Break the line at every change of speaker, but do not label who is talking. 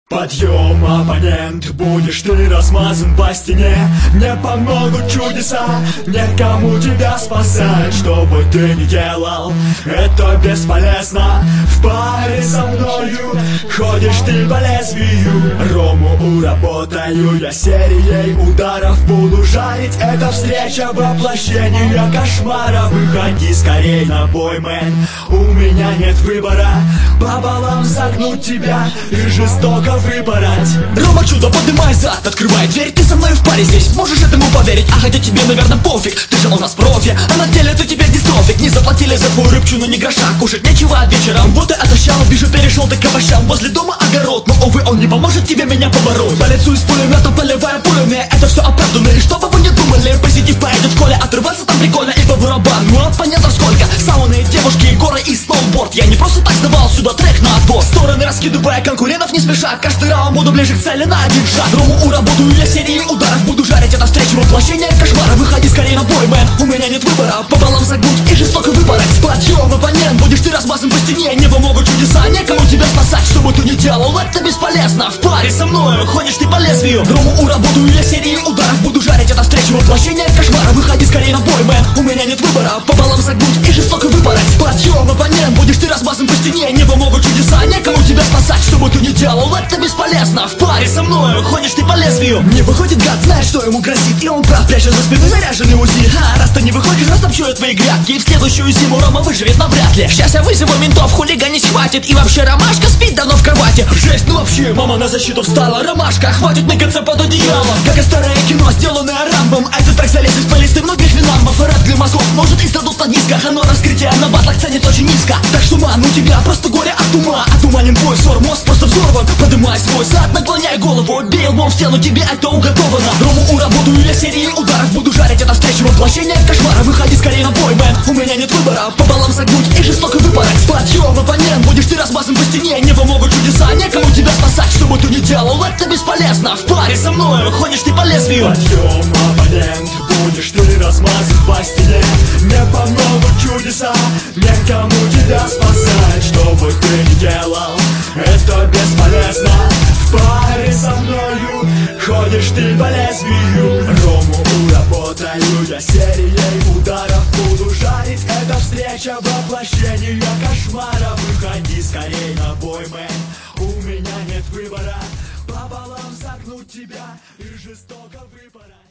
Подъем, оппонент, будешь ты размазан по стене. Не помогут чудеса, некому тебя спасать. Что бы ты ни делал, это бесполезно. В паре со мною ходишь ты по лезвию. Рому уработаю я серией ударов, буду жарить. Это встреча воплощения кошмара. Выходи скорей на бой, мэн, у меня нет выбора. Пополам согнуть тебя и жестоко выпороть.
Рома чудо, поднимай зад, открывай дверь. Ты со мной в паре здесь, можешь этому поверить. А хотя тебе, наверное, пофиг, ты же у нас профи. А на деле ты теперь дистрофик. Не заплатили за твою рыбчину ни гроша. Кушать нечего вечером, вот и отощал. Вижу, перешел ты к овощам. Возле дома огород, но, увы, он не поможет тебе меня побороть. По лицу из пулемета поливая пулями, это все оправданно. И что бы вы ни думали, позитив поедет в Коля. Отрываться там прикольно и по барабану. Оппонентов сколько, сауны, девушки, горы и сноуборд. Я не просто так сдавал сюда трек на отбор. Стороны раскидывая конкурентов не спеша. Каждый раунд буду ближе к цели на один шаг. Рому уработаю я серией ударов, буду жарить это встречу воплощение кошмара. Выходи скорее на бой, мэн, у меня нет выбора. Пополам загнуть и жестоко выпороть. Подъем, оппонент, будешь ты размазан по стене. Не помогут чудеса, некому тебя спасать. Что бы ты ни делал, это бесполезно. В паре со мною ходишь ты по лезвию. Рому уработаю я серией ударов, буду жарить это встречу воплощение кошмара. Выходи скорее на бой, мэн, у меня нет выбора. Пополам загнуть и жестоко выпороть. Подъем, оппонент, будешь ты размазан по стене. Не помогут чудеса, некому тебя спасать. Что бы ты ни делал, это бесполезно. В паре со мною ходишь ты по лезвию. Не выходит гад, знает, что ему грозит. И он прав, прячет за спиной заряженный УЗИ. Раз ты не выходишь, растопчу я твои грядки. И в следующую зиму Рома выживет навряд ли. Сейчас я вызову ментов, хулиганить хватит. И вообще Ромашка спит давно в кровати. Жесть, ну вообще, мама на защиту встала. Ромашка, хватит ныкаться под одеялом. Как и старое кино, сделанное Рамбом. А этот трек залезет в плейлисты многих винамбов. Рад для мозгов, может, издадут на дисках. Оно раскрытие на батлах ценит очень низко. Так что, ман, у тебя просто горе от ума. Отуманен твой ссор, мозг просто взорван. Подымай свой зад, наклоняй голову. Бей лбом в стену, тебе это уготовано. Рому уработаю я серией ударов, буду жарить это встречу воплощение кошмара. Выходи скорее на бой, мэн, у меня нет выбора. Пополам загнуть и жестоко выпороть. Подъем, оппонент, будешь ты размазан по стене. Не помогут чудеса, некому тебя спасать. Что бы ты ни делал, это бесполезно. В паре со мною ходишь ты по лезвию.
Подъем, оппонент, будешь ты размазан по стене. Не помогут чудеса, некому тебя спасать. Что бы ты ни делал, это бесполезно. В паре со мною ходишь ты по лезвию. Рому уработаю я серией ударов, буду жарить. Это встреча воплощения кошмара. Выходи скорей на бой, мэн, у меня нет выбора. Пополам согнуть тебя и жестоко выпороть.